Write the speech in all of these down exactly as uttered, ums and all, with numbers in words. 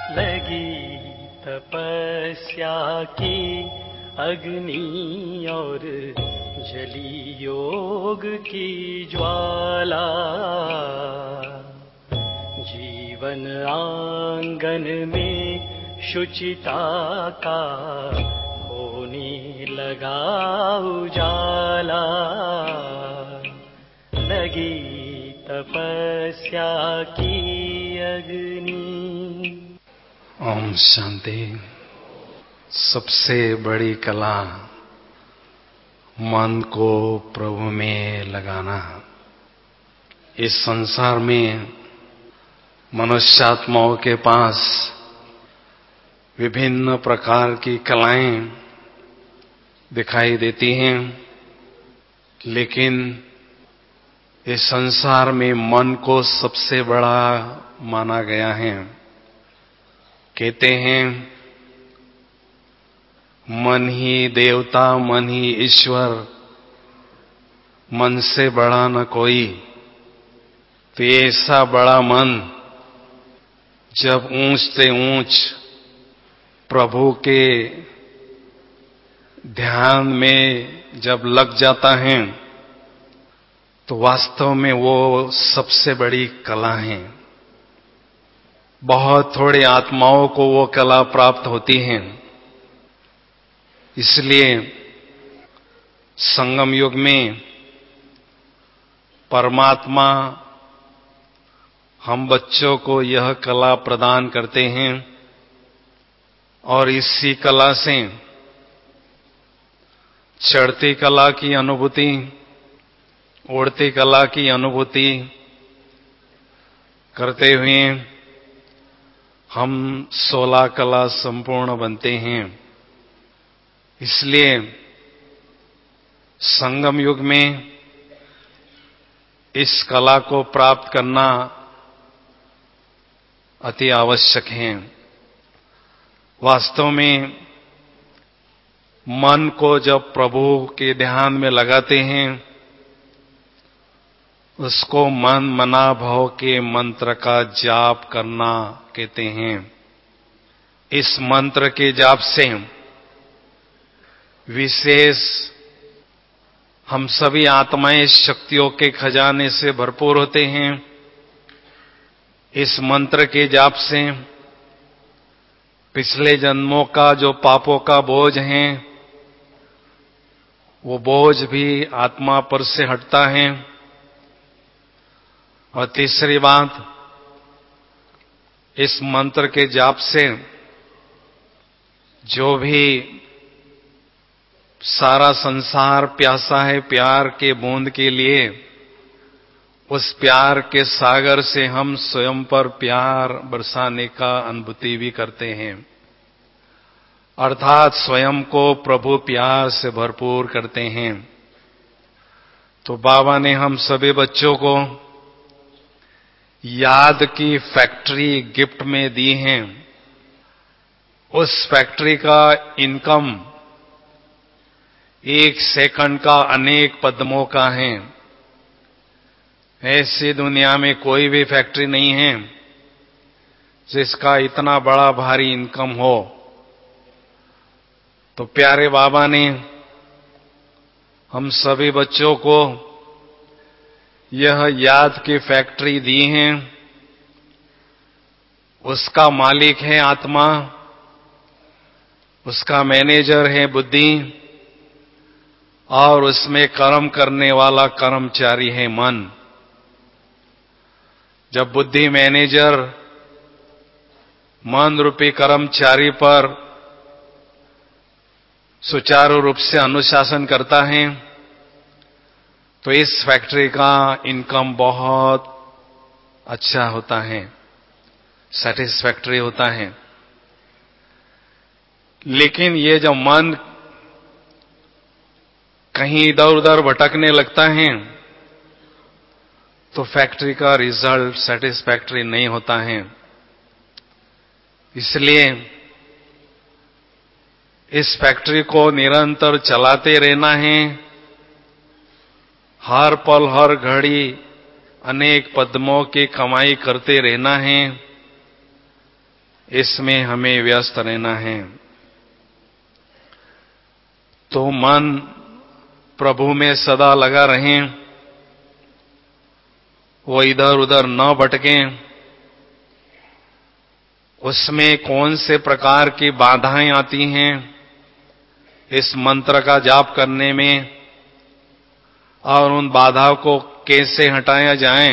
लगी तपस्या की अग्नि और जली योग की ज्वाला, जीवन आंगन में शुचिता का होने लगा उजाला। लगी तपस्या की अग्नि। ओम शांति। सबसे बड़ी कला मन को प्रभु में लगाना। इस संसार में मनुष्यात्माओं के पास विभिन्न प्रकार की कलाएं दिखाई देती हैं, लेकिन इस संसार में मन को सबसे बड़ा माना गया है। कहते हैं मन ही देवता, मन ही ईश्वर, मन से बड़ा न कोई। तो ऐसा बड़ा मन जब ऊंच से ऊंच प्रभु के ध्यान में जब लग जाता है तो वास्तव में वो सबसे बड़ी कला है। बहुत थोड़े आत्माओं को वो कला प्राप्त होती है। इसलिए संगम युग में परमात्मा हम बच्चों को यह कला प्रदान करते हैं और इसी कला से चढ़ती कला की अनुभूति, उड़ती कला की अनुभूति करते हुए हम सोलह कला संपूर्ण बनते हैं। इसलिए संगम युग में इस कला को प्राप्त करना अति आवश्यक है। वास्तव में मन को जब प्रभु के ध्यान में लगाते हैं, उसको मन मना भव के मंत्र का जाप करना कहते हैं। इस मंत्र के जाप से विशेष हम सभी आत्माएं शक्तियों के खजाने से भरपूर होते हैं। इस मंत्र के जाप से पिछले जन्मों का जो पापों का बोझ है, वो बोझ भी आत्मा पर से हटता है। और तीसरी बात, इस मंत्र के जाप से जो भी सारा संसार प्यासा है प्यार के बूंद के लिए, उस प्यार के सागर से हम स्वयं पर प्यार बरसाने का अनुभूति भी करते हैं। अर्थात स्वयं को प्रभु प्यार से भरपूर करते हैं। तो बाबा ने हम सभी बच्चों को याद की फैक्ट्री गिफ्ट में दी है। उस फैक्ट्री का इनकम एक सेकंड का अनेक पद्मों का है। ऐसी दुनिया में कोई भी फैक्ट्री नहीं है जिसका इतना बड़ा भारी इनकम हो। तो प्यारे बाबा ने हम सभी बच्चों को यह याद की फैक्ट्री दी है। उसका मालिक है आत्मा, उसका मैनेजर है बुद्धि, और उसमें कर्म करने वाला कर्मचारी है मन। जब बुद्धि मैनेजर मन रूपी कर्मचारी पर सुचारू रूप से अनुशासन करता है तो इस फैक्ट्री का इनकम बहुत अच्छा होता है, सैटिस्फैक्टरी होता है। लेकिन ये जब मन कहीं इधर उधर भटकने लगता है तो फैक्ट्री का रिजल्ट सैटिस्फैक्टरी नहीं होता है। इसलिए इस फैक्ट्री को निरंतर चलाते रहना है। हर पल हर घड़ी अनेक पद्मों की कमाई करते रहना है। इसमें हमें व्यस्त रहना है। तो मन प्रभु में सदा लगा रहें, वो इधर उधर न भटकें। उसमें कौन से प्रकार की बाधाएं आती हैं इस मंत्र का जाप करने में, और उन बाधाओं को कैसे हटाया जाए,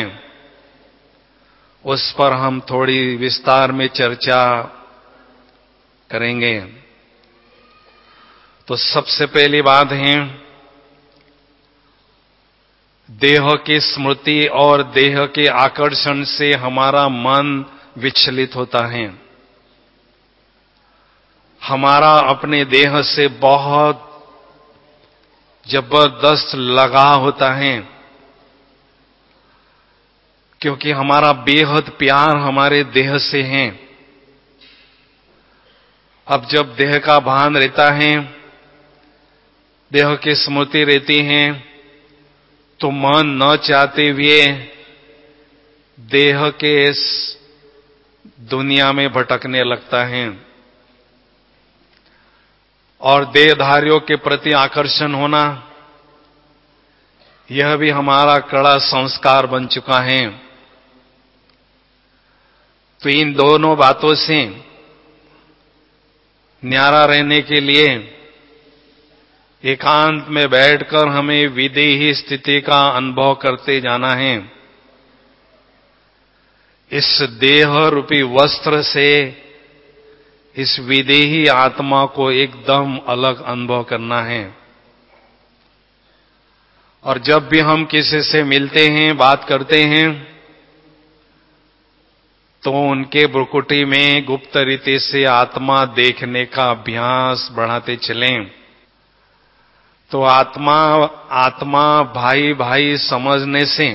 उस पर हम थोड़ी विस्तार में चर्चा करेंगे। तो सबसे पहली बात है, देह की स्मृति और देह के आकर्षण से हमारा मन विचलित होता है। हमारा अपने देह से बहुत जबरदस्त लगाव होता है, क्योंकि हमारा बेहद प्यार हमारे देह से है। अब जब देह का भान रहता है, देह की स्मृति रहती है, तो मन न चाहते हुए देह के इस दुनिया में भटकने लगता है, और देहधारियों के प्रति आकर्षण होना, यह भी हमारा कड़ा संस्कार बन चुका है। तो इन दोनों बातों से न्यारा रहने के लिए एकांत में बैठकर हमें विदेही स्थिति का अनुभव करते जाना है। इस देह रूपी वस्त्र से इस विदेही आत्मा को एकदम अलग अनुभव करना है। और जब भी हम किसी से मिलते हैं, बात करते हैं, तो उनके भ्रुकुटी में गुप्त रीति से आत्मा देखने का अभ्यास बढ़ाते चलें। तो आत्मा आत्मा भाई भाई समझने से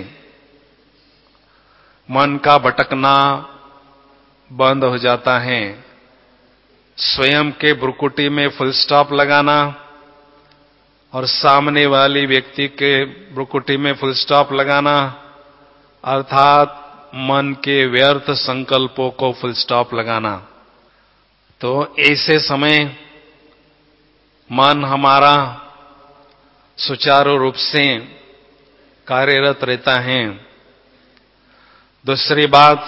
मन का भटकना बंद हो जाता है। स्वयं के भ्रुकुटी में फुल स्टॉप लगाना और सामने वाली व्यक्ति के भ्रुकुटी में फुल स्टॉप लगाना, अर्थात मन के व्यर्थ संकल्पों को फुल स्टॉप लगाना। तो ऐसे समय मन हमारा सुचारू रूप से कार्यरत रहता है। दूसरी बात,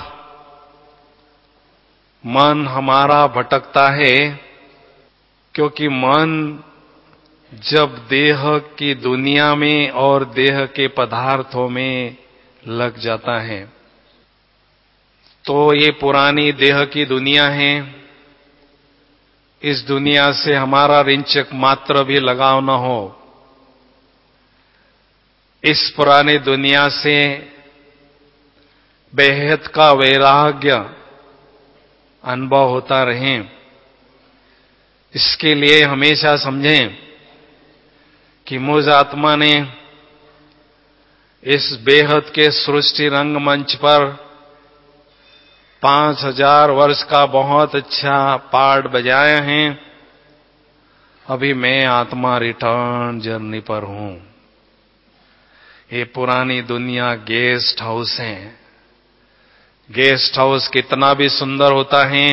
मन हमारा भटकता है क्योंकि मन जब देह की दुनिया में और देह के पदार्थों में लग जाता है, तो ये पुरानी देह की दुनिया है, इस दुनिया से हमारा रिंचक मात्र भी लगाव न हो, इस पुरानी दुनिया से बेहद का वैराग्य अनुभव होता रहे, इसके लिए हमेशा समझें कि मुझ आत्मा ने इस बेहद के सृष्टि रंगमंच पर पांच हजार वर्ष का बहुत अच्छा पार्ट बजाया है। अभी मैं आत्मा रिटर्न जर्नी पर हूं। ये पुरानी दुनिया गेस्ट हाउस है। गेस्ट हाउस कितना भी सुंदर होता है,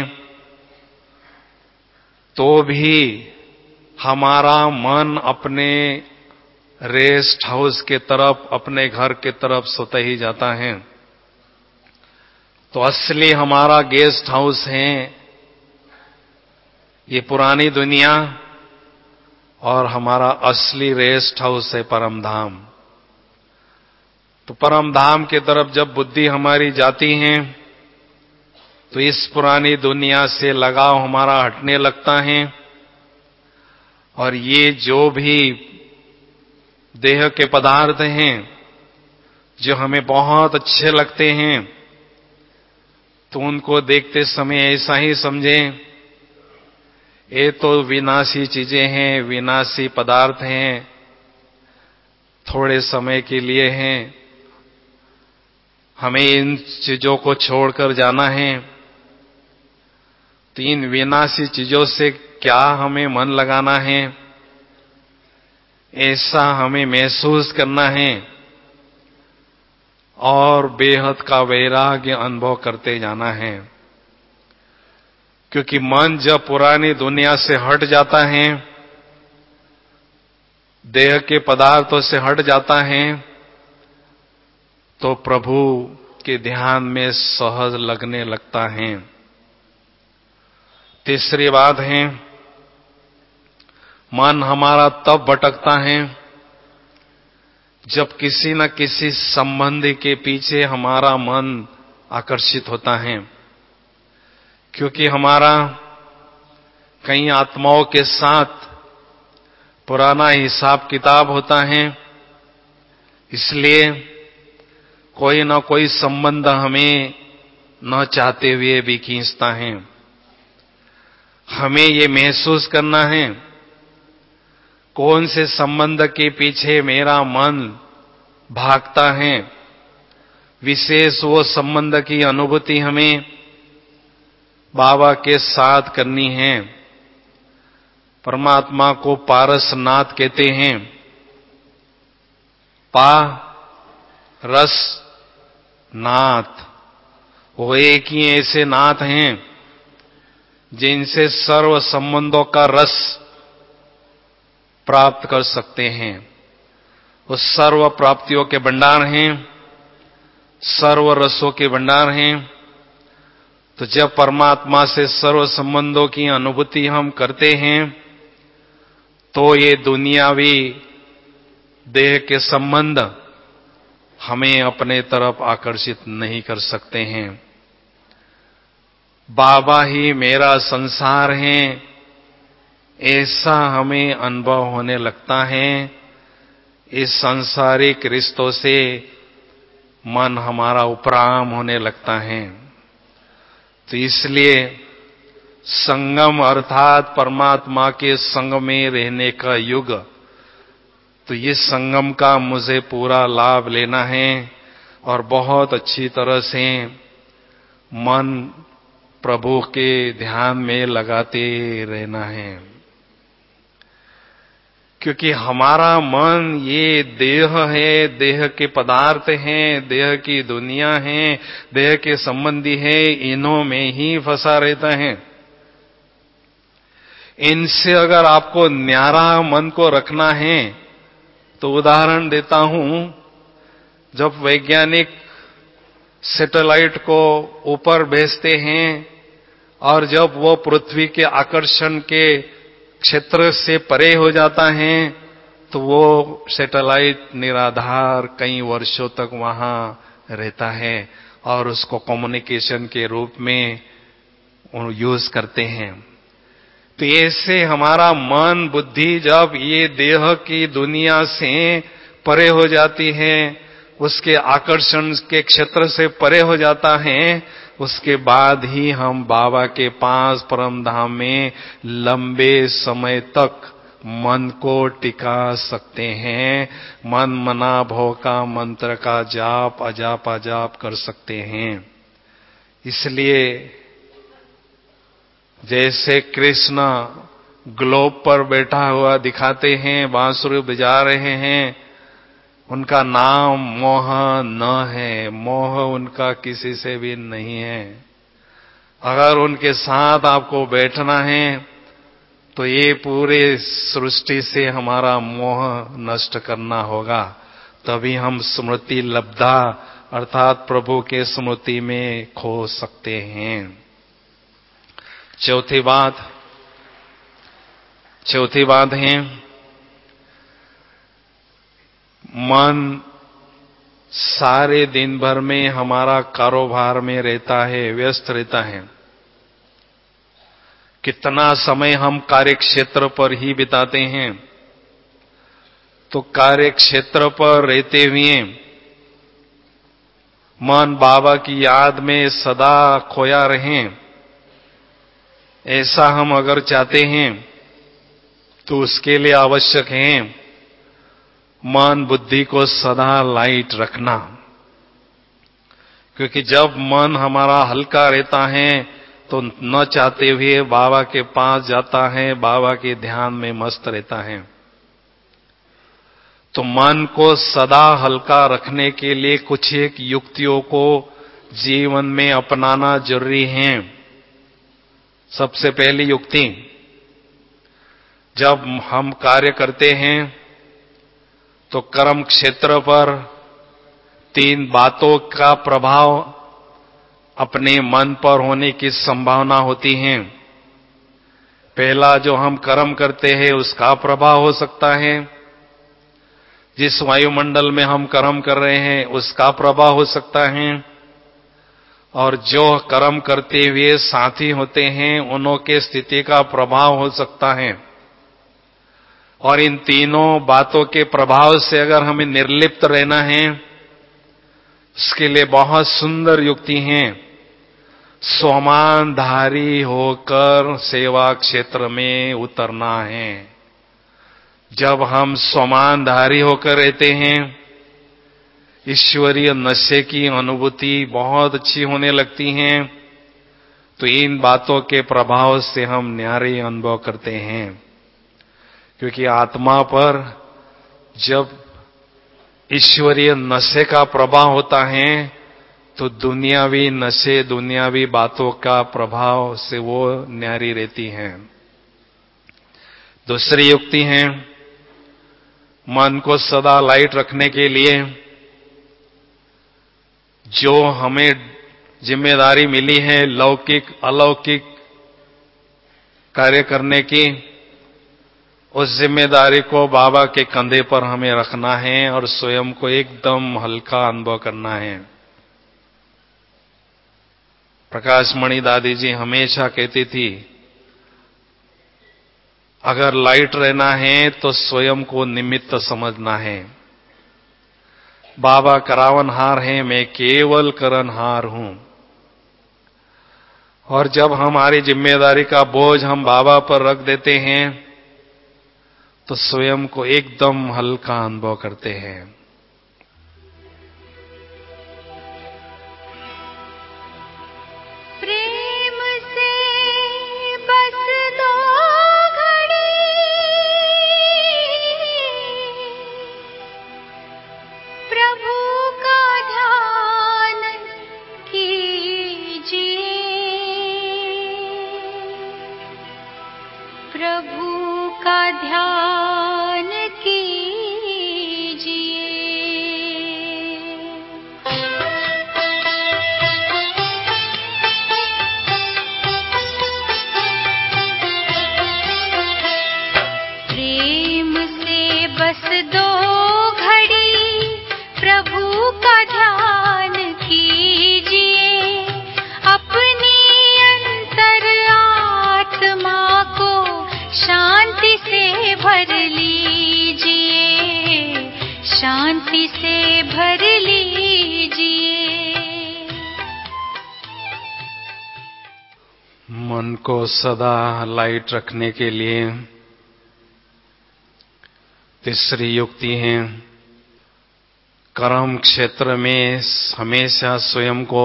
तो भी हमारा मन अपने रेस्ट हाउस के तरफ, अपने घर के तरफ सोता ही जाता है। तो असली हमारा गेस्ट हाउस है ये पुरानी दुनिया, और हमारा असली रेस्ट हाउस है परम धाम। तो परम धाम की तरफ जब बुद्धि हमारी जाती है, तो इस पुरानी दुनिया से लगाव हमारा हटने लगता है, और ये जो भी देह के पदार्थ हैं जो हमें बहुत अच्छे लगते हैं, तो उनको देखते समय ऐसा ही समझें, ये तो विनाशी चीजें हैं, विनाशी पदार्थ हैं, थोड़े समय के लिए हैं, हमें इन चीजों को छोड़कर जाना है। तो इन विनाशी चीजों से क्या हमें मन लगाना है, ऐसा हमें महसूस करना है, और बेहद का वैराग्य अनुभव करते जाना है। क्योंकि मन जब पुरानी दुनिया से हट जाता है, देह के पदार्थों से हट जाता है, तो प्रभु के ध्यान में सहज लगने लगता है। तीसरी बात है, मन हमारा तब भटकता है जब किसी न किसी संबंधी के पीछे हमारा मन आकर्षित होता है, क्योंकि हमारा कई आत्माओं के साथ पुराना हिसाब किताब होता है। इसलिए कोई ना कोई संबंध हमें न चाहते हुए भी खींचता है। हमें ये महसूस करना है कौन से संबंध के पीछे मेरा मन भागता है। विशेष वो संबंध की अनुभूति हमें बाबा के साथ करनी है। परमात्मा को पारसनाथ कहते हैं। पा रस नाथ, वो एक ही ऐसे नाथ हैं जिनसे सर्व संबंधों का रस प्राप्त कर सकते हैं। वो सर्व प्राप्तियों के भंडार हैं, सर्व रसों के भंडार हैं। तो जब परमात्मा से सर्व संबंधों की अनुभूति हम करते हैं, तो ये दुनियावी देह के संबंध हमें अपने तरफ आकर्षित नहीं कर सकते हैं। बाबा ही मेरा संसार है, ऐसा हमें अनुभव होने लगता है। इस सांसारिक रिश्तों से मन हमारा उपराम होने लगता है। तो इसलिए संगम अर्थात परमात्मा के संग में रहने का युग, तो ये संगम का मुझे पूरा लाभ लेना है और बहुत अच्छी तरह से मन प्रभु के ध्यान में लगाते रहना है। क्योंकि हमारा मन ये देह है, देह के पदार्थ हैं, देह की दुनिया है, देह के संबंधी है, इन्हों में ही फंसा रहता है। इनसे अगर आपको न्यारा मन को रखना है, तो उदाहरण देता हूं, जब वैज्ञानिक सैटेलाइट को ऊपर भेजते हैं और जब वो पृथ्वी के आकर्षण के क्षेत्र से परे हो जाता है, तो वो सैटेलाइट निराधार कई वर्षों तक वहां रहता है और उसको कम्युनिकेशन के रूप में यूज करते हैं। तो ऐसे हमारा मन बुद्धि जब ये देह की दुनिया से परे हो जाती है, उसके आकर्षण के क्षेत्र से परे हो जाता है, उसके बाद ही हम बाबा के पास परम धाम में लंबे समय तक मन को टिका सकते हैं। मन मना भव का मंत्र का जाप अजाप अजाप कर सकते हैं। इसलिए जैसे कृष्ण ग्लोब पर बैठा हुआ दिखाते हैं, बांसुरी बजा रहे हैं, उनका नाम मोह न है। मोह उनका किसी से भी नहीं है। अगर उनके साथ आपको बैठना है, तो ये पूरे सृष्टि से हमारा मोह नष्ट करना होगा, तभी हम स्मृति लब्धा अर्थात प्रभु के स्मृति में खो सकते हैं। चौथी बात चौथी बात है, मन सारे दिन भर में हमारा कारोबार में रहता है, व्यस्त रहता है। कितना समय हम कार्य क्षेत्र पर ही बिताते हैं। तो कार्य क्षेत्र पर रहते हुए मन बाबा की याद में सदा खोया रहे, ऐसा हम अगर चाहते हैं, तो उसके लिए आवश्यक है मन बुद्धि को सदा लाइट रखना। क्योंकि जब मन हमारा हल्का रहता है, तो न चाहते हुए बाबा के पास जाता है, बाबा के ध्यान में मस्त रहता है। तो मन को सदा हल्का रखने के लिए कुछ एक युक्तियों को जीवन में अपनाना जरूरी है। सबसे पहली युक्ति, जब हम कार्य करते हैं तो कर्म क्षेत्र पर तीन बातों का प्रभाव अपने मन पर होने की संभावना होती है। पहला, जो हम कर्म करते हैं उसका प्रभाव हो सकता है। जिस वायुमंडल में हम कर्म कर रहे हैं उसका प्रभाव हो सकता है, और जो कर्म करते हुए साथी होते हैं उनों के स्थिति का प्रभाव हो सकता है। और इन तीनों बातों के प्रभाव से अगर हमें निर्लिप्त रहना है, इसके लिए बहुत सुंदर युक्ति है। स्वमानधारी होकर सेवा क्षेत्र में उतरना है। जब हम स्वमानधारी होकर रहते हैं, ईश्वरीय नशे की अनुभूति बहुत अच्छी होने लगती है। तो इन बातों के प्रभाव से हम न्यारे अनुभव करते हैं, क्योंकि आत्मा पर जब ईश्वरीय नशे का प्रभाव होता है तो दुनियावी नशे, दुनियावी बातों का प्रभाव से वो न्यारी रहती हैं। दूसरी युक्ति है, मन को सदा लाइट रखने के लिए जो हमें जिम्मेदारी मिली है लौकिक अलौकिक कार्य करने की, उस जिम्मेदारी को बाबा के कंधे पर हमें रखना है और स्वयं को एकदम हल्का अनुभव करना है। प्रकाश मणि दादी जी हमेशा कहती थी, अगर लाइट रहना है तो स्वयं को निमित्त समझना है। बाबा करावनहार हैं, मैं केवल करनहार हूं। और जब हमारी जिम्मेदारी का बोझ हम बाबा पर रख देते हैं तो स्वयं को एकदम हल्का अनुभव करते हैं। प्रेम से बस दो घड़ी प्रभु का ध्यान कीजिए, प्रभु का ध्यान कीजिए। प्रेम से बस दो घड़ी प्रभु का ध्यान कीजिए, अपनी अंतर आत्मा को शांति से भर लीजिए, शांति से भर लीजिए। मन को सदा लाइट रखने के लिए तीसरी युक्ति है, कर्म क्षेत्र में हमेशा स्वयं को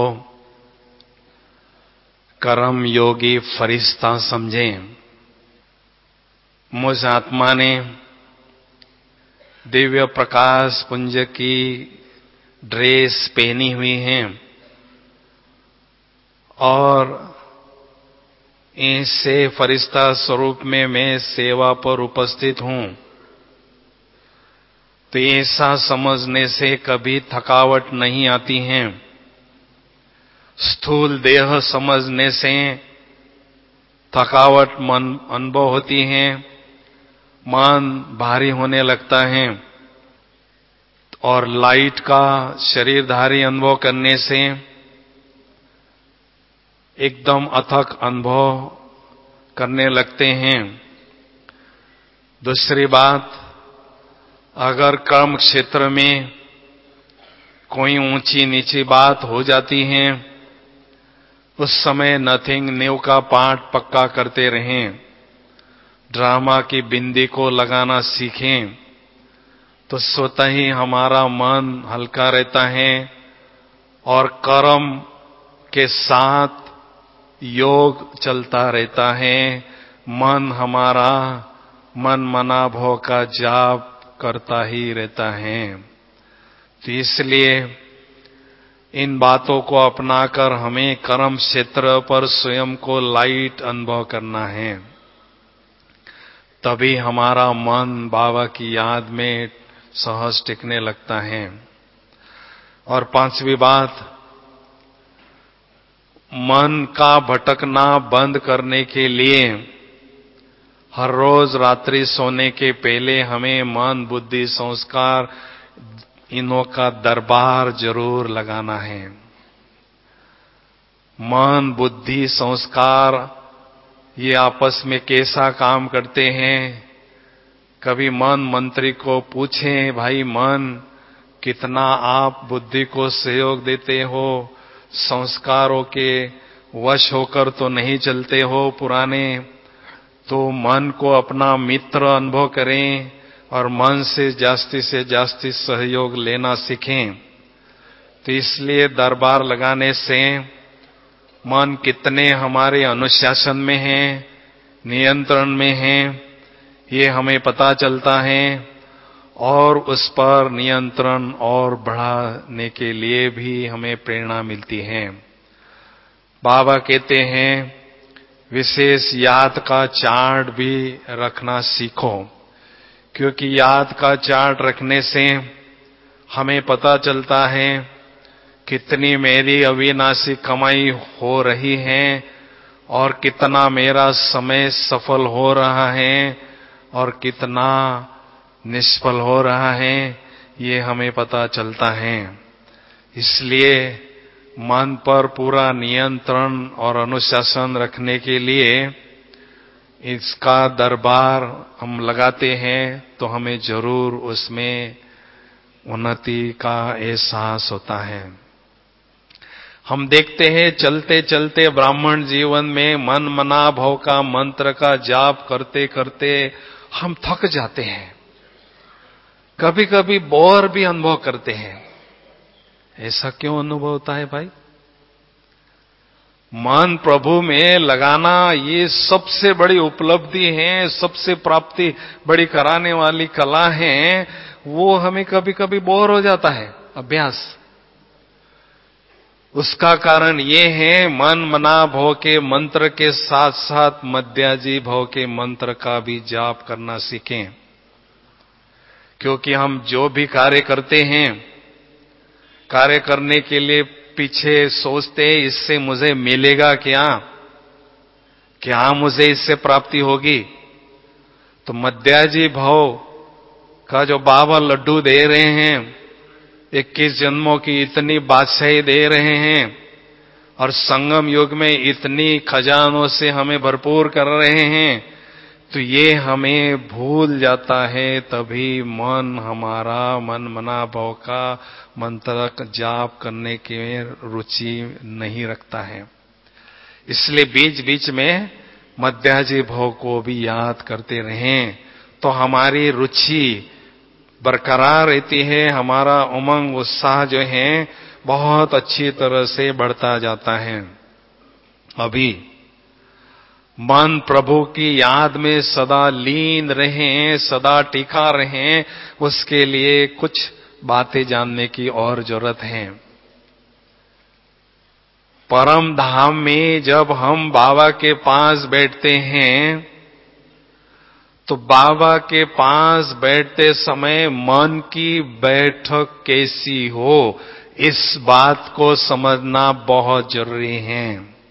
कर्म योगी फरिश्ता समझें। मुझ आत्मा ने दिव्य प्रकाश पुंज की ड्रेस पहनी हुई है और इससे फरिश्ता स्वरूप में मैं सेवा पर उपस्थित हूं। तो ऐसा समझने से कभी थकावट नहीं आती है। स्थूल देह समझने से थकावट मन अनुभव होती है, मन भारी होने लगता है। और लाइट का शरीरधारी अनुभव करने से एकदम अथक अनुभव करने लगते हैं। दूसरी बात, अगर कर्म क्षेत्र में कोई ऊंची नीची बात हो जाती है, उस समय नथिंग न्यू का पाठ पक्का करते रहें, ड्रामा की बिंदी को लगाना सीखें, तो स्वतः ही हमारा मन हल्का रहता है और कर्म के साथ योग चलता रहता है। मन हमारा मन मना भव का जाप करता ही रहता है। तो इसलिए इन बातों को अपनाकर हमें कर्म क्षेत्र पर स्वयं को लाइट अनुभव करना है। तभी हमारा मन बाबा की याद में सहज टिकने लगता है। और पांचवी बात, मन का भटकना बंद करने के लिए हर रोज रात्रि सोने के पहले हमें मन, बुद्धि, संस्कार इनों का दरबार जरूर लगाना है। मन, बुद्धि, संस्कार ये आपस में कैसा काम करते हैं? कभी मन मंत्री को पूछें, भाई मन, कितना आप बुद्धि को सहयोग देते हो? संस्कारों के वश होकर तो नहीं चलते हो पुराने। तो मन को अपना मित्र अनुभव करें और मन से जास्ती से जास्ती सहयोग लेना सीखें। तो इसलिए दरबार लगाने से मन कितने हमारे अनुशासन में है, नियंत्रण में है, ये हमें पता चलता है और उस पर नियंत्रण और बढ़ाने के लिए भी हमें प्रेरणा मिलती है। बाबा कहते हैं, विशेष याद का चार्ट भी रखना सीखो, क्योंकि याद का चार्ट रखने से हमें पता चलता है कितनी मेरी अविनाशी कमाई हो रही है और कितना मेरा समय सफल हो रहा है और कितना निष्फल हो रहा है, ये हमें पता चलता है। इसलिए मन पर पूरा नियंत्रण और अनुशासन रखने के लिए इसका दरबार हम लगाते हैं तो हमें जरूर उसमें उन्नति का एहसास होता है। हम देखते हैं चलते चलते ब्राह्मण जीवन में मन मना भव का मंत्र का जाप करते करते हम थक जाते हैं, कभी कभी बोर भी अनुभव करते हैं। ऐसा क्यों अनुभव होता है भाई? मन प्रभु में लगाना ये सबसे बड़ी उपलब्धि है, सबसे प्राप्ति बड़ी कराने वाली कला है। वो हमें कभी कभी बोर हो जाता है अभ्यास। उसका कारण ये है, मन मना भव के मंत्र के साथ साथ मध्याजी भव के मंत्र का भी जाप करना सीखें। क्योंकि हम जो भी कार्य करते हैं, कार्य करने के लिए पीछे सोचते इससे मुझे मिलेगा क्या, क्या मुझे इससे प्राप्ति होगी। तो मध्याजी भव का जो बाबा लड्डू दे रहे हैं, इक्कीस जन्मों की इतनी बादशाही दे रहे हैं और संगम युग में इतनी खजानों से हमें भरपूर कर रहे हैं, तो ये हमें भूल जाता है। तभी मन हमारा मन मना भव का मंत्र जाप करने की रुचि नहीं रखता है। इसलिए बीच बीच में मध्याजी भव को भी याद करते रहें तो हमारी रुचि बरकरार रहती है, हमारा उमंग उत्साह जो है बहुत अच्छी तरह से बढ़ता जाता है। अभी मन प्रभु की याद में सदा लीन रहें, सदा टिका रहें, उसके लिए कुछ बातें जानने की और जरूरत है। परम धाम में जब हम बाबा के पास बैठते हैं तो बाबा के पास बैठते समय मन की बैठक कैसी हो, इस बात को समझना बहुत जरूरी है।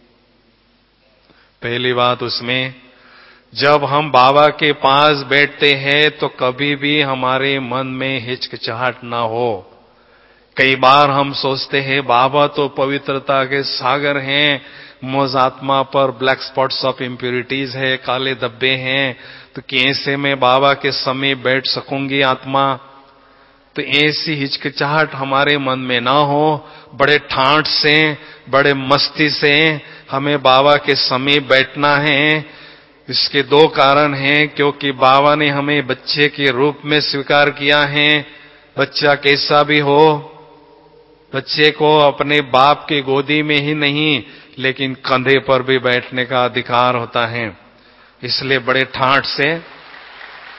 पहली बात उसमें, जब हम बाबा के पास बैठते हैं तो कभी भी हमारे मन में हिचकिचाहट ना हो। कई बार हम सोचते हैं बाबा तो पवित्रता के सागर हैं, मुझ आत्मा पर ब्लैक स्पॉट्स ऑफ इम्प्यूरिटीज है, काले धब्बे हैं, तो कैसे मैं बाबा के समय बैठ सकूंगी आत्मा। तो ऐसी हिचकिचाहट हमारे मन में ना हो, बड़े ठाठ से, बड़े मस्ती से हमें बाबा के समय बैठना है। इसके दो कारण हैं, क्योंकि बाबा ने हमें बच्चे के रूप में स्वीकार किया है। बच्चा कैसा भी हो, बच्चे को अपने बाप की गोदी में ही नहीं लेकिन कंधे पर भी बैठने का अधिकार होता है। इसलिए बड़े ठाठ से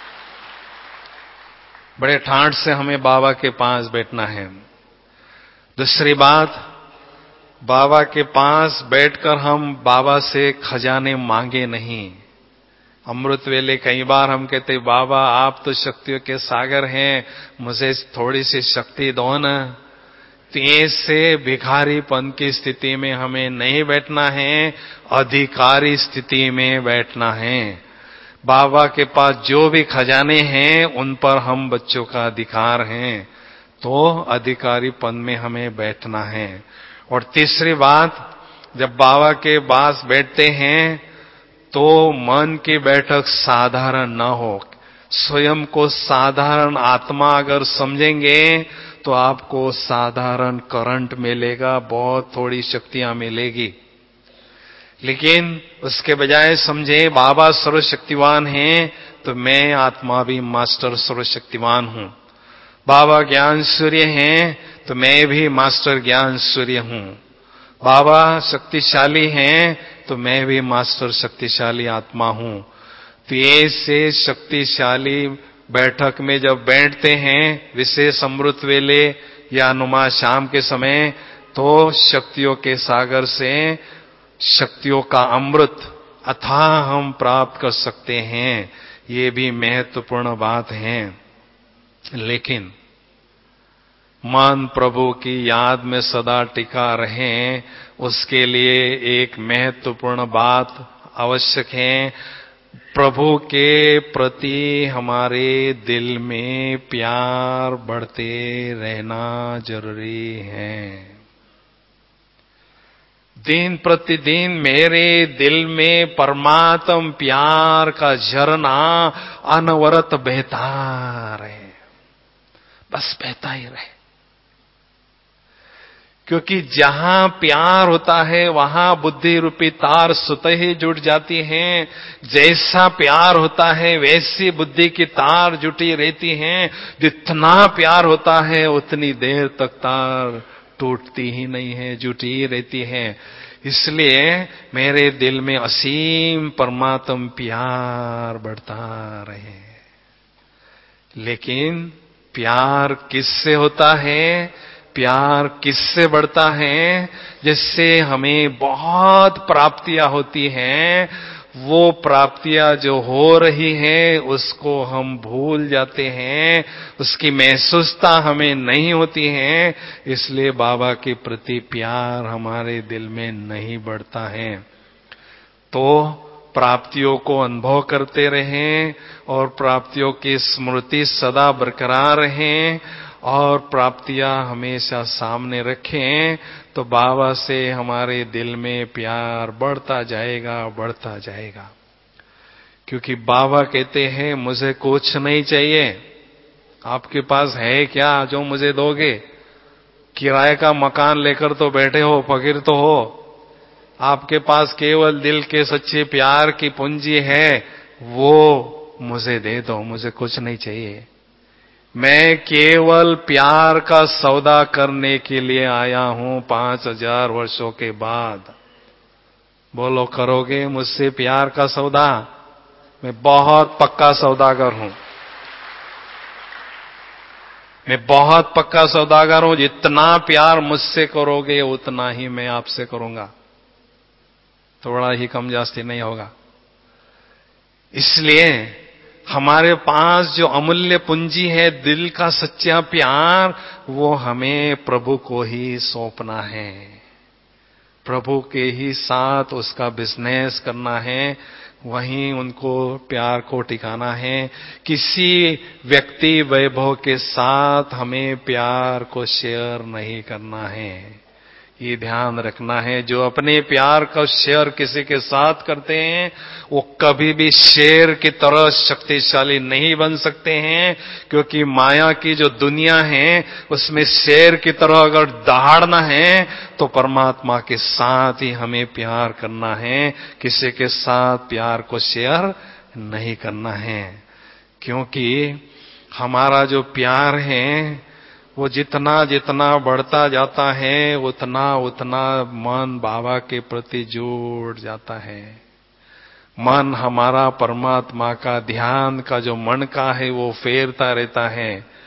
बड़े ठाठ से हमें बाबा के पास बैठना है। दूसरी बात, बाबा के पास बैठकर हम बाबा से खजाने मांगे नहीं। अमृत वेले कई बार हम कहते, बाबा आप तो शक्तियों के सागर हैं, मुझे थोड़ी सी शक्ति दो ना। तो ऐसे भिखारीपन की स्थिति में हमें नहीं बैठना है, अधिकारी स्थिति में बैठना है। बाबा के पास जो भी खजाने हैं उन पर हम बच्चों का अधिकार हैं, तो अधिकारीपन में हमें बैठना है। और तीसरी बात, जब बाबा के पास बैठते हैं तो मन की बैठक साधारण न हो। स्वयं को साधारण आत्मा अगर समझेंगे तो आपको साधारण करंट मिलेगा, बहुत थोड़ी शक्तियां मिलेगी। लेकिन उसके बजाय समझे बाबा सर्वशक्तिवान हैं, तो मैं आत्मा भी मास्टर सर्वशक्तिवान हूं। बाबा ज्ञान सूर्य हैं, तो मैं भी मास्टर ज्ञान सूर्य हूं। बाबा शक्तिशाली हैं, तो मैं भी मास्टर शक्तिशाली आत्मा हूं। तो ऐसे शक्तिशाली बैठक में जब बैठते हैं, विशेष अमृत वेले या अनुमा शाम के समय, तो शक्तियों के सागर से शक्तियों का अमृत अथाह हम प्राप्त कर सकते हैं। ये भी महत्वपूर्ण बात है। लेकिन मन प्रभु की याद में सदा टिका रहे, उसके लिए एक महत्वपूर्ण बात आवश्यक है। प्रभु के प्रति हमारे दिल में प्यार बढ़ते रहना जरूरी है। दिन प्रतिदिन मेरे दिल में परमात्म प्यार का झरना अनवरत बहता रहे, बस बहता ही रहे। क्योंकि जहां प्यार होता है वहां बुद्धि रूपी तार स्वतः ही जुट जाती हैं। जैसा प्यार होता है वैसी बुद्धि की तार जुटी रहती हैं। जितना प्यार होता है उतनी देर तक तार टूटती ही नहीं है, जुटी ही रहती है। इसलिए मेरे दिल में असीम परमात्म प्यार बढ़ता रहे। लेकिन प्यार किससे होता है? प्यार किससे बढ़ता है? जिससे हमें बहुत प्राप्तियां होती हैं, वो प्राप्तियां जो हो रही हैं उसको हम भूल जाते हैं, उसकी महसूसता हमें नहीं होती है। इसलिए बाबा के प्रति प्यार हमारे दिल में नहीं बढ़ता है। तो प्राप्तियों को अनुभव करते रहें और प्राप्तियों की स्मृति सदा बरकरार रहें और प्राप्तियां हमेशा सामने रखें, तो बाबा से हमारे दिल में प्यार बढ़ता जाएगा, बढ़ता जाएगा। क्योंकि बाबा कहते हैं मुझे कुछ नहीं चाहिए। आपके पास है क्या जो मुझे दोगे? किराए का मकान लेकर तो बैठे हो, फकीर तो हो। आपके पास केवल दिल के सच्चे प्यार की पूंजी है, वो मुझे दे दो, मुझे कुछ नहीं चाहिए। मैं केवल प्यार का सौदा करने के लिए आया हूं पांच हजार वर्षों के बाद। बोलो, करोगे मुझसे प्यार का सौदा? मैं बहुत पक्का सौदागर हूं। मैं बहुत पक्का सौदागर हूं। जितना प्यार मुझसे करोगे उतना ही मैं आपसे करूंगा, थोड़ा ही कम जास्ती नहीं होगा। इसलिए हमारे पास जो अमूल्य पूंजी है, दिल का सच्चा प्यार, वो हमें प्रभु को ही सौंपना है। प्रभु के ही साथ उसका बिजनेस करना है, वहीं उनको प्यार को टिकाना है। किसी व्यक्ति वैभव के साथ हमें प्यार को शेयर नहीं करना है, ये ध्यान रखना है। जो अपने प्यार का शेयर किसी के साथ करते हैं वो कभी भी शेर की तरह शक्तिशाली नहीं बन सकते हैं। क्योंकि माया की जो दुनिया है उसमें शेर की तरह अगर दहाड़ना है तो परमात्मा के साथ ही हमें प्यार करना है, किसी के साथ प्यार को शेयर नहीं करना है। क्योंकि हमारा जो प्यार है वो जितना जितना बढ़ता जाता है उतना उतना मन बाबा के प्रति जुड़ जाता है। मन हमारा परमात्मा का ध्यान का जो मन का है वो फेरता रहता है।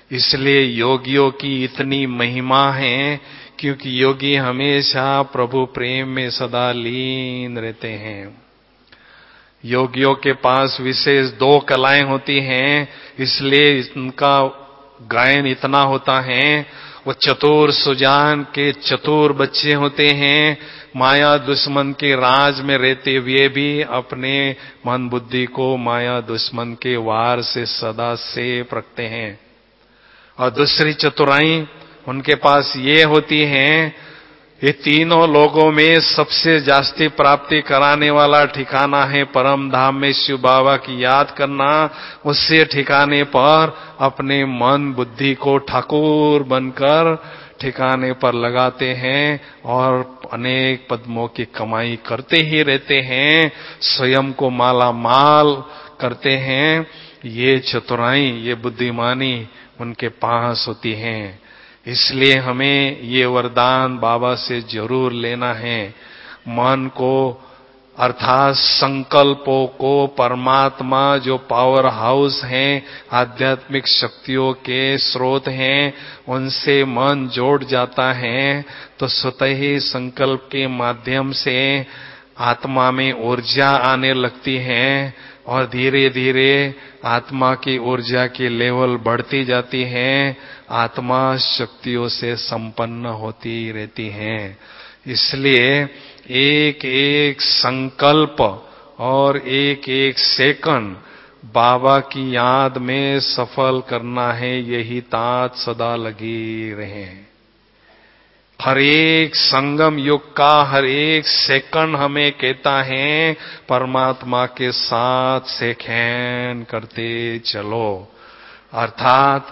इसलिए योगियों की इतनी महिमा है, क्योंकि योगी हमेशा प्रभु प्रेम में सदा लीन रहते हैं। योगियों के पास विशेष दो कलाएं होती हैं, इसलिए इनका गायन इतना होता है। वो चतुर सुजान के चतुर बच्चे होते हैं, माया दुश्मन के राज में रहते हुए भी अपने मन बुद्धि को माया दुश्मन के वार से सदा सेफ रखते हैं। और दूसरी चतुराई उनके पास ये होती है, ये तीनों लोगों में सबसे जास्ती प्राप्ति कराने वाला ठिकाना है परम धाम में शिव बाबा की याद करना। उससे ठिकाने पर अपने मन बुद्धि को ठाकुर बनकर ठिकाने पर लगाते हैं और अनेक पद्मों की कमाई करते ही रहते हैं, स्वयं को माला माल करते हैं। ये चतुराई, ये बुद्धिमानी उनके पास होती है। इसलिए हमें ये वरदान बाबा से जरूर लेना है। मन को अर्थात संकल्पों को परमात्मा जो पावर हाउस हैं, आध्यात्मिक शक्तियों के स्रोत हैं, उनसे मन जोड़ जाता है तो स्वतः ही संकल्प के माध्यम से आत्मा में ऊर्जा आने लगती है और धीरे धीरे आत्मा की ऊर्जा की लेवल बढ़ती जाती है, आत्मा शक्तियों से संपन्न होती रहती है। इसलिए एक एक संकल्प और एक एक सेकंड बाबा की याद में सफल करना है, यही तात सदा लगी रहे। हर एक संगम युग का हर एक सेकंड हमें कहता है परमात्मा के साथ सेखेन करते चलो। अर्थात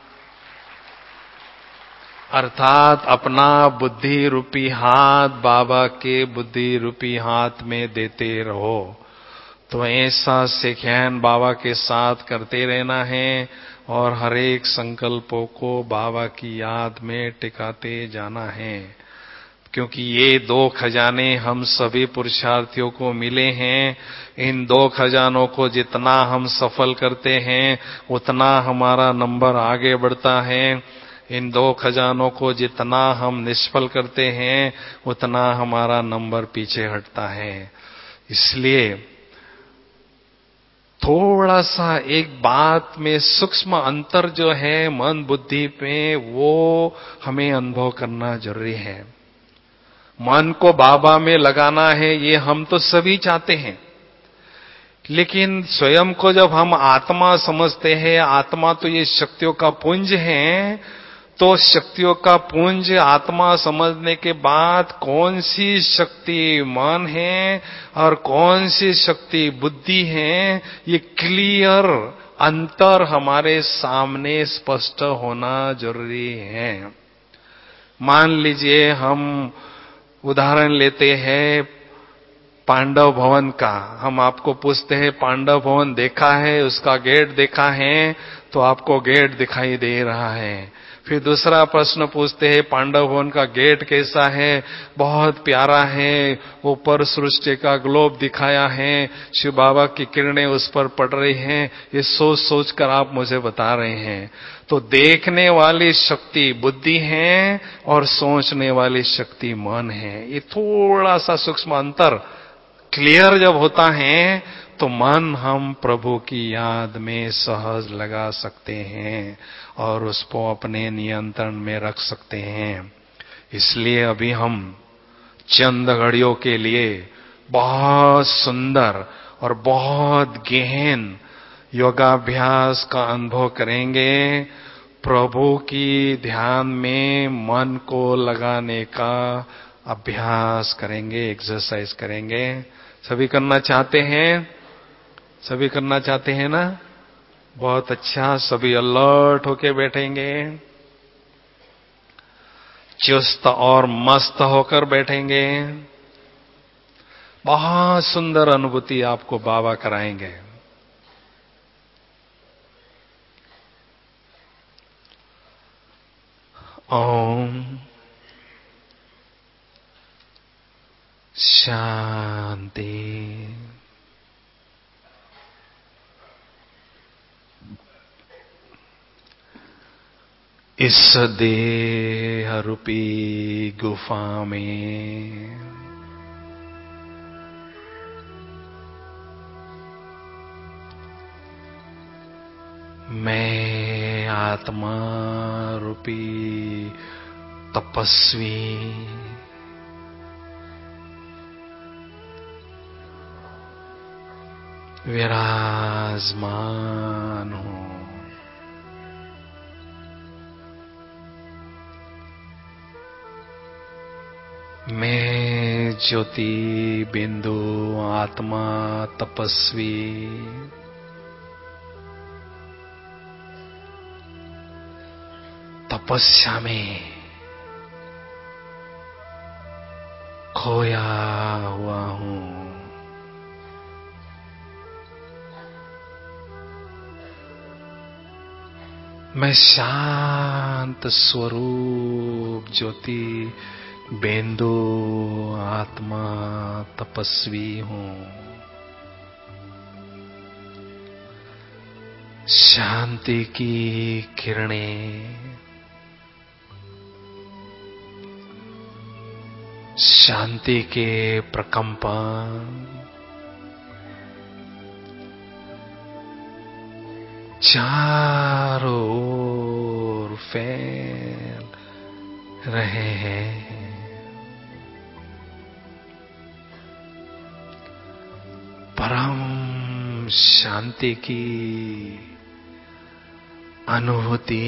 अर्थात अपना बुद्धि रूपी हाथ बाबा के बुद्धि रूपी हाथ में देते रहो। तो ऐसा सेखेन बाबा के साथ करते रहना है और हर एक संकल्पों को बाबा की याद में टिकाते जाना है, क्योंकि ये दो खजाने हम सभी पुरुषार्थियों को मिले हैं। इन दो खजानों को जितना हम सफल करते हैं उतना हमारा नंबर आगे बढ़ता है। इन दो खजानों को जितना हम निष्फल करते हैं उतना हमारा नंबर पीछे हटता है। इसलिए थोड़ा सा एक बात में सूक्ष्म अंतर जो है मन बुद्धि पे, वो हमें अनुभव करना जरूरी है। मन को बाबा में लगाना है, ये हम तो सभी चाहते हैं, लेकिन स्वयं को जब हम आत्मा समझते हैं, आत्मा तो ये शक्तियों का पुंज है, तो शक्तियों का पुंज आत्मा समझने के बाद कौन सी शक्ति मन है और कौन सी शक्ति बुद्धि है, ये क्लियर अंतर हमारे सामने स्पष्ट होना जरूरी है। मान लीजिए हम उदाहरण लेते हैं पांडव भवन का। हम आपको पूछते हैं पांडव भवन देखा है, उसका गेट देखा है, तो आपको गेट दिखाई दे रहा है। फिर दूसरा प्रश्न पूछते हैं पांडव भवन का गेट कैसा है, बहुत प्यारा है, ऊपर सृष्टि का ग्लोब दिखाया है, शिव बाबा की किरणें उस पर पड़ रही हैं, ये सोच सोच कर आप मुझे बता रहे हैं। तो देखने वाली शक्ति बुद्धि है और सोचने वाली शक्ति मन है। ये थोड़ा सा सूक्ष्म अंतर क्लियर जब होता है तो मन हम प्रभु की याद में सहज लगा सकते हैं और उसको अपने नियंत्रण में रख सकते हैं। इसलिए अभी हम चंद घड़ियों के लिए बहुत सुंदर और बहुत गहन योगाभ्यास का अनुभव करेंगे। प्रभु की ध्यान में मन को लगाने का अभ्यास करेंगे, एक्सरसाइज करेंगे। सभी करना चाहते हैं? सभी करना चाहते हैं ना? बहुत अच्छा। सभी अलर्ट होके बैठेंगे, चुस्त और मस्त होकर बैठेंगे। बहुत सुंदर अनुभूति आपको बाबा कराएंगे। ओम शांति। इस देह रूपी गुफा में मैं आत्मा रूपी तपस्वी विराजमान हूं। मैं ज्योति बिंदु आत्मा तपस्वी तपस्या में खोया हुआ हूं। मैं शांत स्वरूप ज्योति बिंदु आत्मा तपस्वी हूं। शांति की किरणें शांति के प्रकंपन चारों ओर फैल रहे हैं। परम शांति की अनुभूति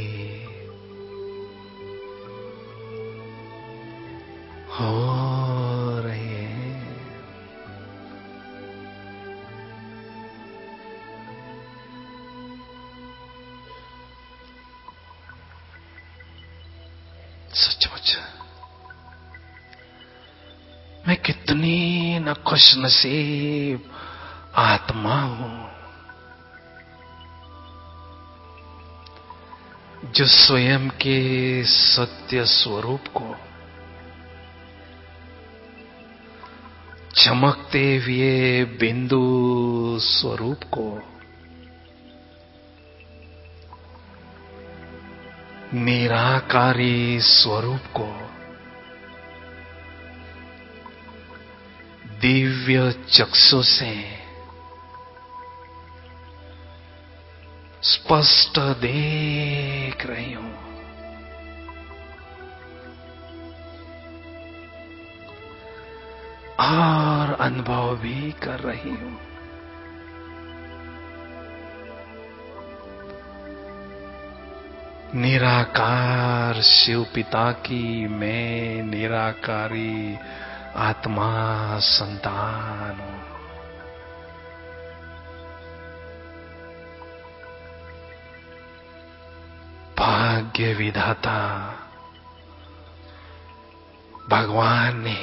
हो रही है। सचमुच मैं कितनी न खुशनसीब आत्मा हूं जो स्वयं के सत्य स्वरूप को चमकते हुए बिंदु स्वरूप को निराकारी स्वरूप को दिव्य चक्षु से स्पष्ट देख रही हूं। और अनुभव भी कर रही हूं। निराकार शिव पिता की मैं निराकारी आत्मा संतान हूं। भाग्य विधाता भगवान ने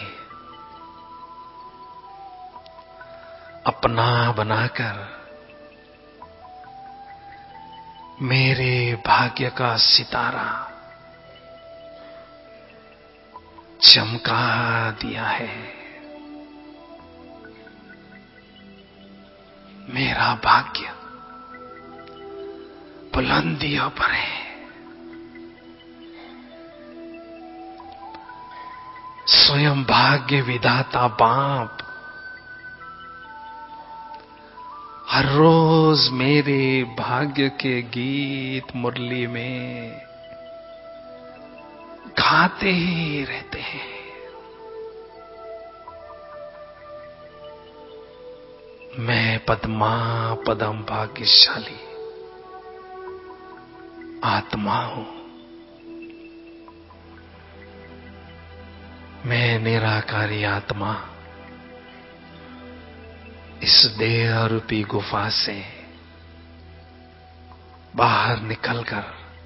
अपना बनाकर मेरे भाग्य का सितारा चमका दिया है। मेरा भाग्य बुलंदियों पर है। स्वयं भाग्य विधाता बाप हर रोज मेरे भाग्य के गीत मुरली में गाते ही रहते हैं। मैं पद्मा पदम भाग्यशाली आत्मा हूं। मैं निराकारी आत्मा इस देह रूपी गुफा से बाहर निकलकर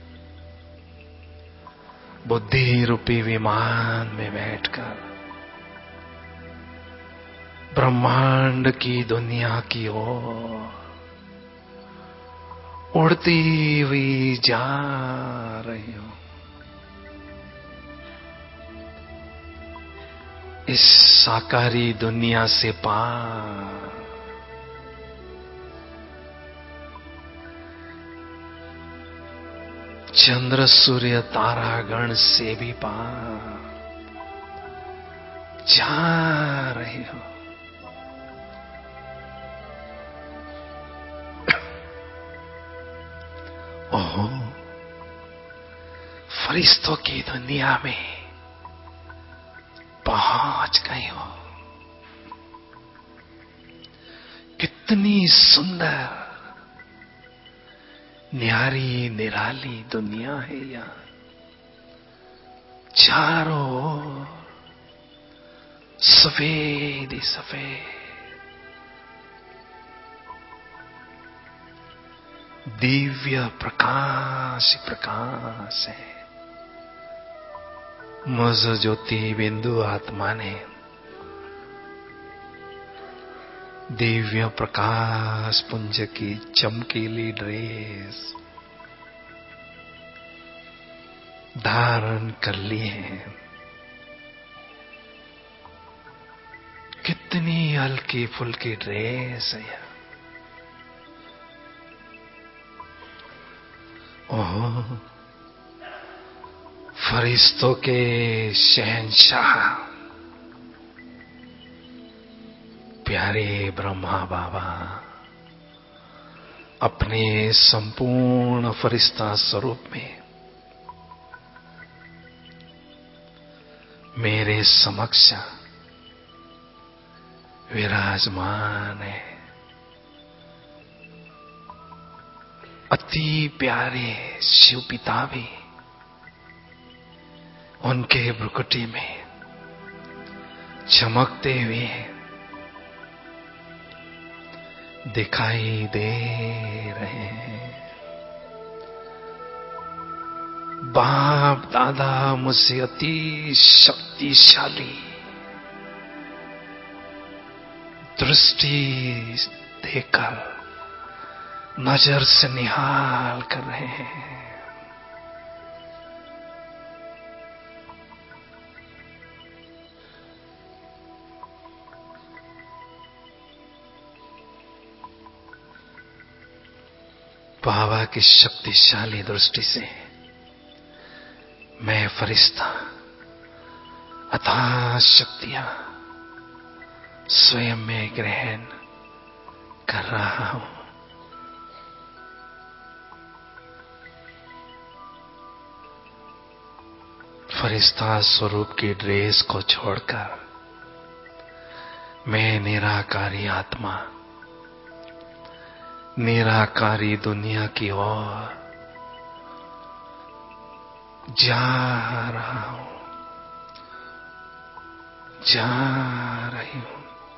बुद्धि रूपी विमान में बैठकर ब्रह्मांड की दुनिया की ओर उड़ती हुई जा रही हूं। इस साकारी दुनिया से पार चंद्र सूर्य तारागण से भी पार जा रहे हो। ओहो, फरिश्तों की दुनिया में पहुंच गए हो। कितनी सुंदर न्यारी निराली दुनिया है यहां। चारों ओर सफेद ही सफेद, दिव्य प्रकाश प्रकाश है। मुझ ज्योति बिंदु आत्मा ने दिव्य प्रकाश पुंज की चमकीली ड्रेस धारण कर ली है। कितनी हल्की फुल्की ड्रेस है यह। ओह, फरिश्तों के शहंशाह प्यारे ब्रह्मा बाबा अपने संपूर्ण फरिश्ता स्वरूप में मेरे समक्ष विराजमान है। अति प्यारे शिव पिता भी उनके भ्रुकुटी में चमकते हुए दिखाई दे रहे हैं। बाप दादा मुझसे अति शक्तिशाली दृष्टि देकर नजर से निहाल कर रहे हैं। बाबा की शक्तिशाली दृष्टि से मैं फरिश्ता अथाह शक्तियां स्वयं में ग्रहण कर रहा हूं। फरिश्ता स्वरूप की ड्रेस को छोड़कर मैं निराकारी आत्मा निराकारी दुनिया की ओर जा रहा हूं, जा रही हूं।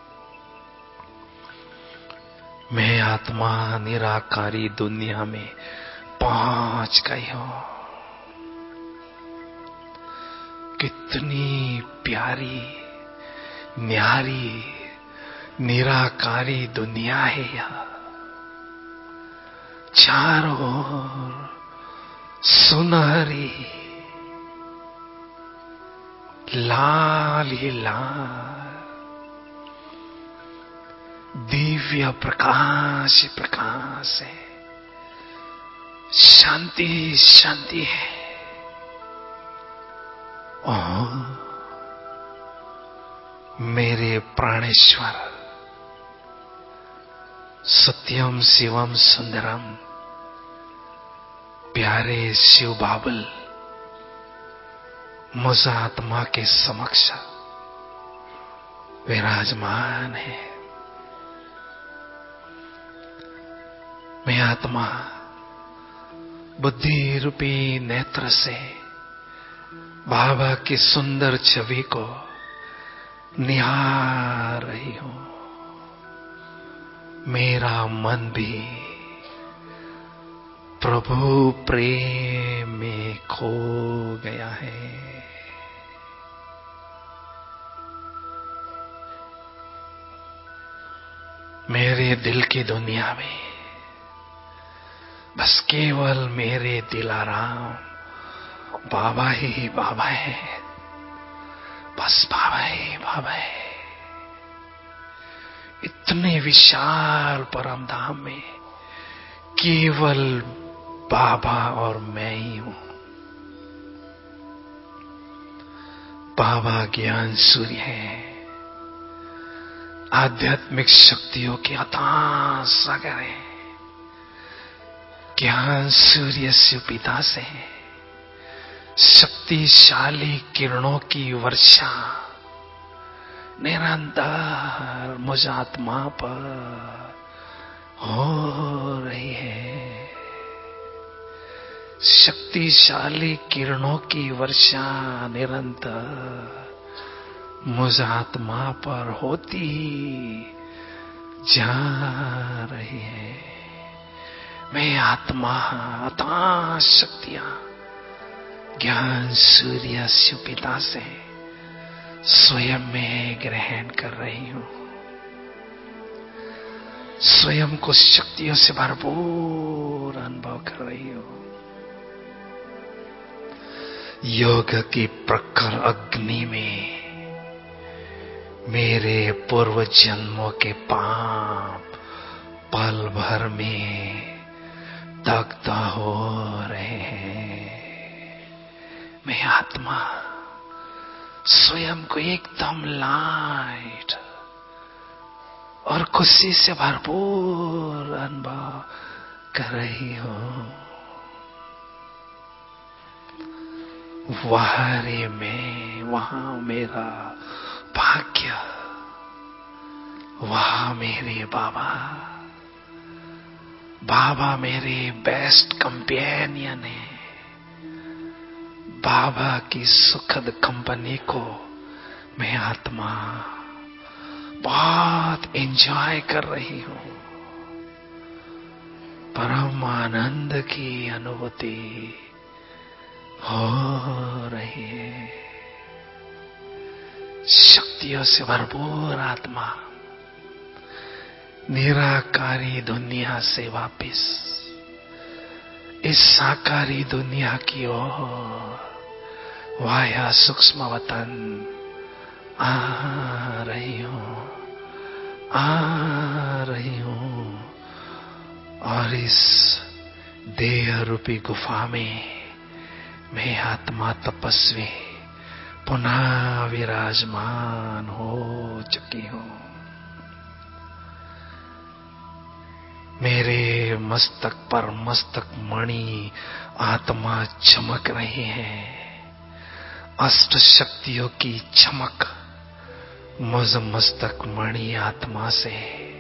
मैं आत्मा निराकारी दुनिया में पहुंच गई हूं। कितनी प्यारी न्यारी निराकारी दुनिया है यह। चारों ओर सुनहरी लाल ही लाल दिव्य प्रकाश प्रकाश है। शांति शांति है। ओह, मेरे प्राणेश्वर सत्यम शिवम सुंदरम प्यारे शिव बाबुल मुझ आत्मा के समक्ष विराजमान है। मैं आत्मा बुद्धि रूपी नेत्र से बाबा की सुंदर छवि को निहार रही हूं। मेरा मन भी प्रभु प्रेम में खो गया है। मेरे दिल की दुनिया में बस केवल मेरे दिलाराम बाबा ही बाबा है। बस बाबा ही बाबा है। इतने विशाल परम धाम में केवल बाबा और मैं ही हूं। बाबा ज्ञान सूर्य है, आध्यात्मिक शक्तियों की अथाह सागर है। ज्ञान सूर्य शिव पिता से है, शक्तिशाली किरणों की वर्षा निरंतर मुझ आत्मा पर हो रही है। शक्तिशाली किरणों की वर्षा निरंतर मुझ आत्मा पर होती जा रही है। मैं आत्मा अथाह शक्तियां ज्ञान सूर्य शिव पिता से स्वयं में ग्रहण कर रही हूं। स्वयं को शक्तियों से भरपूर अनुभव कर रही हूं। योग की प्रखर अग्नि में मेरे पूर्व जन्मों के पाप पल भर में दग्ध हो रहे हैं। मैं आत्मा स्वयं को एकदम लाइट और खुशी से भरपूर अनुभव कर रही हूं। वहां रे मैं, वहां मेरा भाग्य, वहां मेरे बाबा। बाबा मेरे बेस्ट कंपेनियन है। बाबा की सुखद कंपनी को मैं आत्मा बहुत एंजॉय कर रही हूं। परम आनंद की अनुभूति हो रही है। शक्तियों से भरपूर आत्मा निराकारी दुनिया से वापिस इस साकारी दुनिया की ओर वाया सूक्ष्म वतन आ रही हूं, आ रही हूं। और इस देह रूपी गुफा में मैं आत्मा तपस्वी पुनः विराजमान हो चुकी हूं। मेरे मस्तक पर मस्तक मणि आत्मा चमक रही है। अष्ट शक्तियों की चमक मुझ मस्तक मणि आत्मा से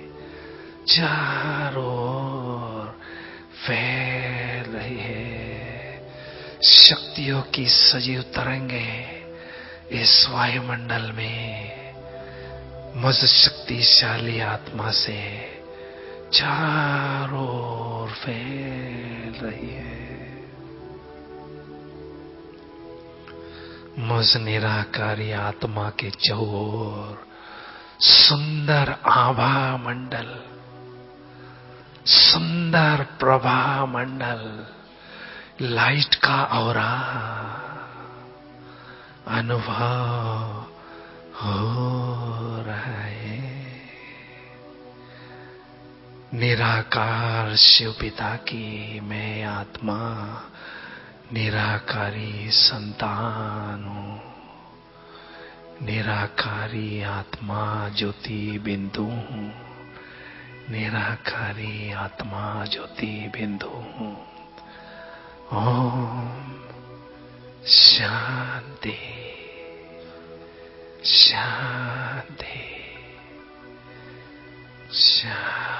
चारों ओर फैल रही है। शक्तियों की सजीव तरंगे इस वायुमंडल में मुझ शक्तिशाली आत्मा से चारों ओर फैल रही है। मुझ निराकारी आत्मा के चौर सुंदर आभा मंडल, सुंदर प्रभा मंडल, लाइट का औरा अनुभव हो रहा है। निराकार शिव पिता की मैं आत्मा निराकारी संतान हूं। निराकारी आत्मा ज्योति बिंदु हूं। निराकारी आत्मा ज्योति बिंदु हूं। ओम शांति, शांति, शांति।